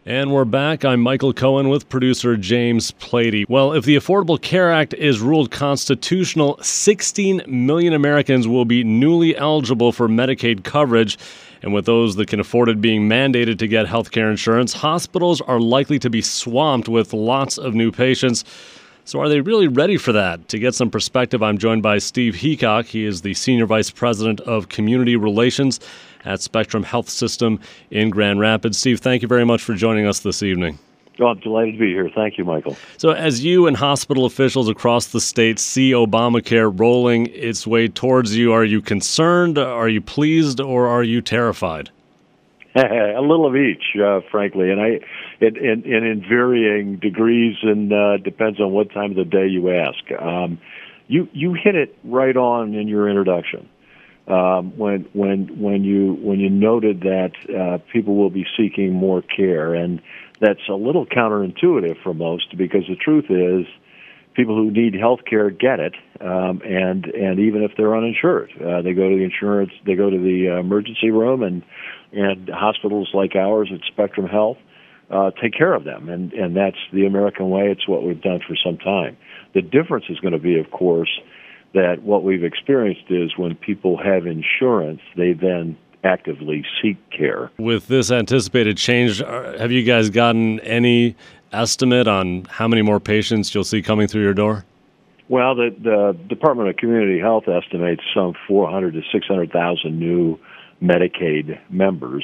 And we're back. I'm Michael Cohen with producer James Plady. Well, if the Affordable Care Act is ruled constitutional, 16 million Americans will be newly eligible for Medicaid coverage. And with those that can afford it being mandated to get health care insurance, hospitals are likely to be swamped with lots of new patients. So are they really ready for that? To get some perspective, I'm joined by Steve Heacock. He is the Senior Vice President of Community Relations at Spectrum Health System in Grand Rapids. Steve, thank you very much for joining us this evening. Oh, I'm delighted to be here. Thank you, Michael. So as you and hospital officials across the state see Obamacare rolling its way towards you, are you concerned, are you pleased, or are you terrified? A little of each, frankly, and in varying degrees, and depends on what time of the day you ask. You hit it right on in your introduction when you noted that people will be seeking more care, and that's a little counterintuitive for most, because the truth is people who need health care get it, and even if they're uninsured, they go to the insurance, they go to the emergency room, and hospitals like ours at Spectrum Health take care of them, and that's the American way. It's what we've done for some time. The difference is going to be, of course, that what we've experienced is when people have insurance, they then actively seek care. With this anticipated change, have you guys gotten any estimate on how many more patients you'll see coming through your door? Well, the Department of Community Health estimates some 400 to 600,000 new Medicaid members.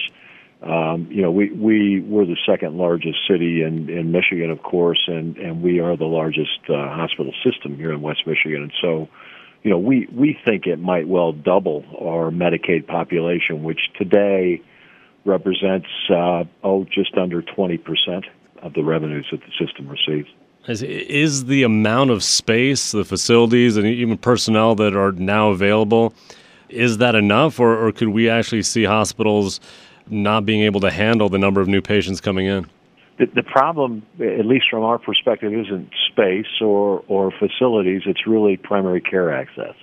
We're the second largest city in Michigan, of course, and we are the largest hospital system here in West Michigan. And so, we think it might well double our Medicaid population, which today represents just under 20% of the revenues that the system receives. Is the amount of space, the facilities, and even personnel that are now available, is that enough, or could we actually see hospitals not being able to handle the number of new patients coming in? The problem, at least from our perspective, isn't space or facilities. It's really primary care access.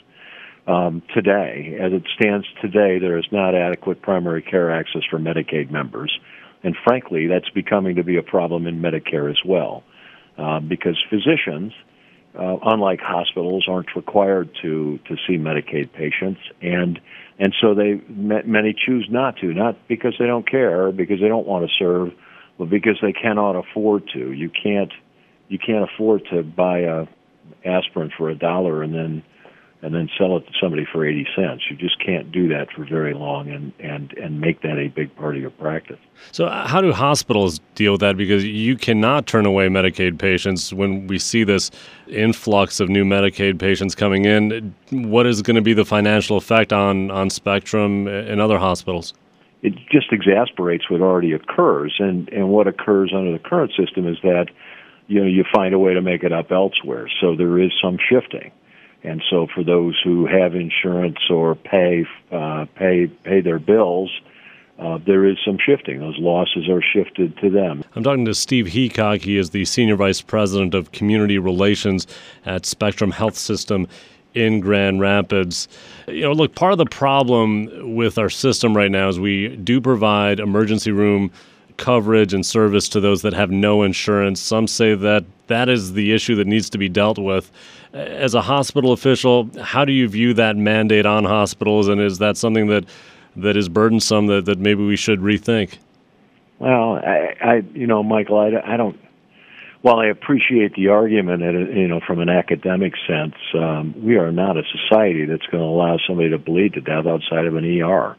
Today, as it stands today, there is not adequate primary care access for Medicaid members. And frankly, that's becoming to be a problem in Medicare as well, because physicians, unlike hospitals, aren't required to see Medicaid patients, and so many choose not because they don't care, or because they don't want to serve, but because they cannot afford to. You can't afford to buy a aspirin for $1 and then sell it to somebody for 80 cents. You just can't do that for very long and make that a big part of your practice. So how do hospitals deal with that? Because you cannot turn away Medicaid patients when we see this influx of new Medicaid patients coming in. What is going to be the financial effect on Spectrum and other hospitals? It just exasperates what already occurs, and what occurs under the current system is that you find a way to make it up elsewhere. So there is some shifting. And so for those who have insurance or pay their bills, there is some shifting. Those losses are shifted to them. I'm talking to Steve Heacock. He is the Senior Vice President of Community Relations at Spectrum Health System in Grand Rapids. Look, part of the problem with our system right now is we do provide emergency room coverage and service to those that have no insurance. Some say that is the issue that needs to be dealt with. As a hospital official, how do you view that mandate on hospitals, and is that something that is burdensome that maybe we should rethink? Well, Michael, I don't. While I appreciate the argument, from an academic sense, we are not a society that's going to allow somebody to bleed to death outside of an ER.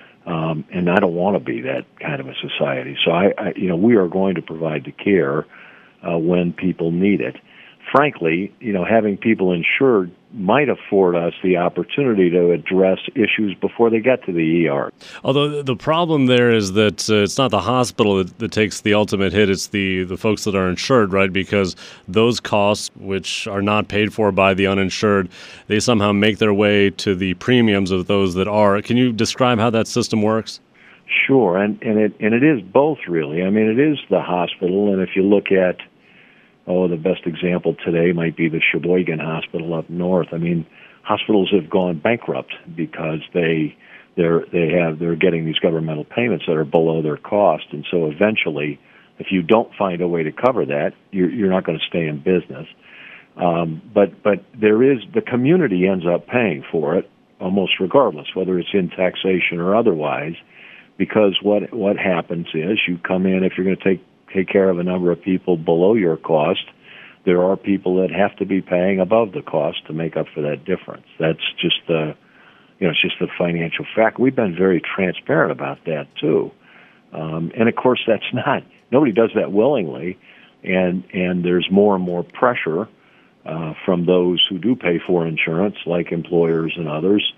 And I don't want to be that kind of a society. So we are going to provide the care when people need it. Frankly, having people insured might afford us the opportunity to address issues before they get to the ER. Although the problem there is that it's not the hospital that takes the ultimate hit, it's the folks that are insured, right? Because those costs, which are not paid for by the uninsured, they somehow make their way to the premiums of those that are. Can you describe how that system works? Sure, and it is both, really. I mean, it is the hospital, and if you look at the best example today might be the Sheboygan Hospital up north. I mean, hospitals have gone bankrupt because they're getting these governmental payments that are below their cost, and so eventually If you don't find a way to cover that, you're not going to stay in business. But there is, the community ends up paying for it almost regardless, whether it's in taxation or otherwise, because what happens is you come in, if you're going to take care of a number of people below your cost, there are people that have to be paying above the cost to make up for that difference. That's just it's just the financial fact. We've been very transparent about that too. And of course nobody does that willingly, and there's more and more pressure from those who do pay for insurance, like employers and others,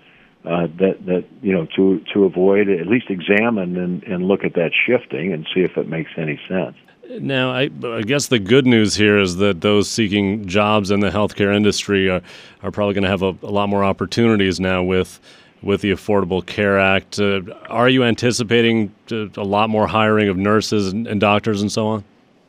to avoid, at least examine and look at that shifting and see if it makes any sense. Now, I guess the good news here is that those seeking jobs in the healthcare industry are probably going to have a lot more opportunities now with the Affordable Care Act. Are you anticipating a lot more hiring of nurses and doctors and so on?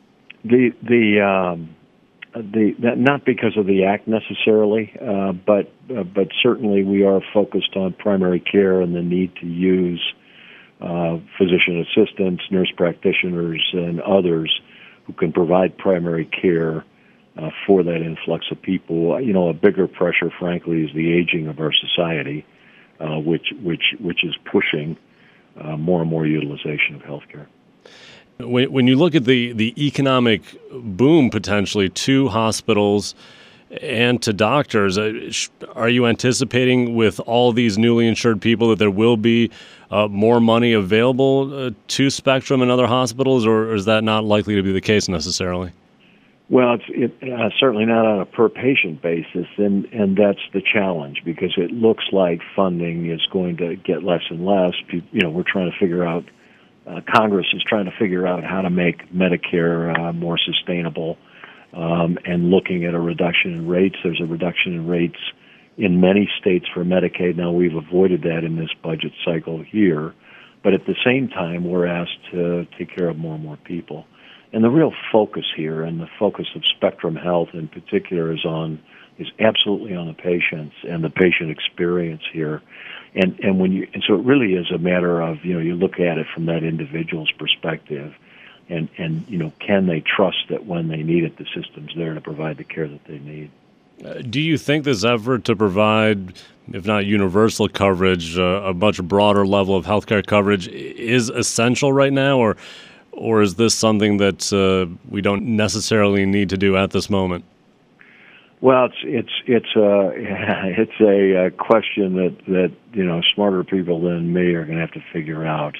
Not because of the act necessarily, but certainly we are focused on primary care and the need to use physician assistants, nurse practitioners, and others who can provide primary care for that influx of people. A bigger pressure, frankly, is the aging of our society, which is pushing more and more utilization of healthcare. When you look at the economic boom potentially to hospitals and to doctors, are you anticipating with all these newly insured people that there will be more money available to Spectrum and other hospitals, or is that not likely to be the case necessarily? Well, it's certainly not on a per-patient basis, and that's the challenge, because it looks like funding is going to get less and less. We're trying to figure out, Congress is trying to figure out how to make Medicare more sustainable, and looking at a reduction in rates. There's a reduction in rates in many states for Medicaid. Now, we've avoided that in this budget cycle here, but at the same time, we're asked to take care of more and more people. And the real focus here, and the focus of Spectrum Health in particular, is absolutely on the patients and the patient experience here. And so it really is a matter of, you look at it from that individual's perspective, and can they trust that when they need it, the system's there to provide the care that they need. Do you think this effort to provide, if not universal coverage, a much broader level of healthcare coverage is essential right now, or is this something that we don't necessarily need to do at this moment? Well, it's a question that smarter people than me are going to have to figure out.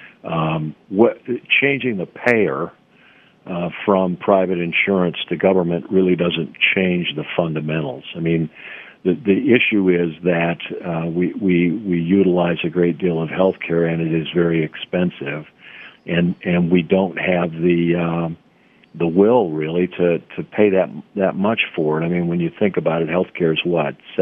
Changing the payer from private insurance to government really doesn't change the fundamentals. I mean, the issue is that we utilize a great deal of health care, and it is very expensive, and we don't have the will really to pay that much for it. I mean, when you think about it, healthcare is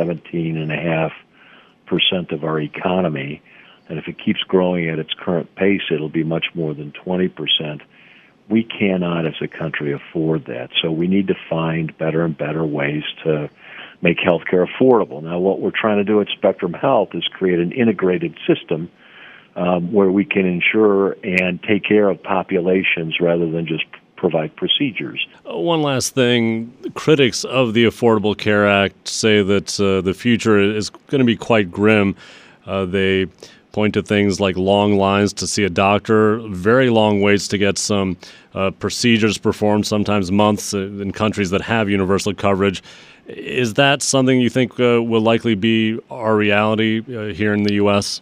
17.5% of our economy, and if it keeps growing at its current pace, it'll be much more than 20%. We cannot, as a country, afford that. So we need to find better and better ways to make healthcare affordable. Now, what we're trying to do at Spectrum Health is create an integrated system where we can insure and take care of populations rather than just provide procedures. One last thing. Critics of the Affordable Care Act say that the future is going to be quite grim. They point to things like long lines to see a doctor, very long waits to get some procedures performed, sometimes months in countries that have universal coverage. Is that something you think will likely be our reality here in the U.S.?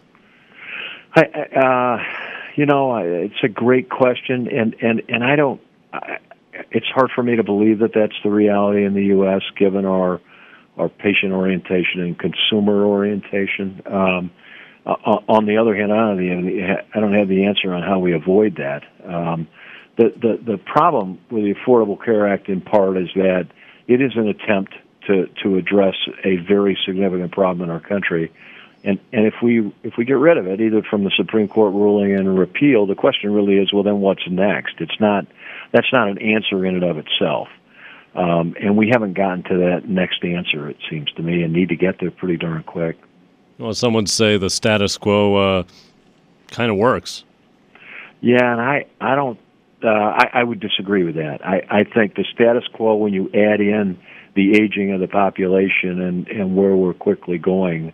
It's a great question, and I don't. It's hard for me to believe that that's the reality in the U.S. given our patient orientation and consumer orientation. On the other hand, I don't have the answer on how we avoid that. The problem with the Affordable Care Act, in part, is that it is an attempt to address a very significant problem in our country. And if we get rid of it, either from the Supreme Court ruling and a repeal, the question really is, well, then what's next? That's not an answer in and of itself. And we haven't gotten to that next answer, it seems to me, and need to get there pretty darn quick. Well, some would say the status quo kind of works. Yeah, and I don't I would disagree with that. I think the status quo, when you add in the aging of the population and where we're quickly going,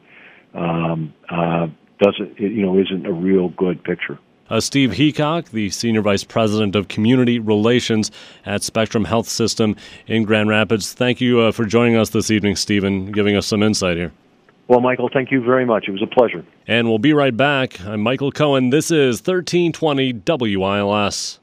isn't a real good picture. Steve Heacock, the Senior Vice President of Community Relations at Spectrum Health System in Grand Rapids. Thank you for joining us this evening, Steve, and giving us some insight here. Well, Michael, thank you very much. It was a pleasure. And we'll be right back. I'm Michael Cohen. This is 1320 WILS.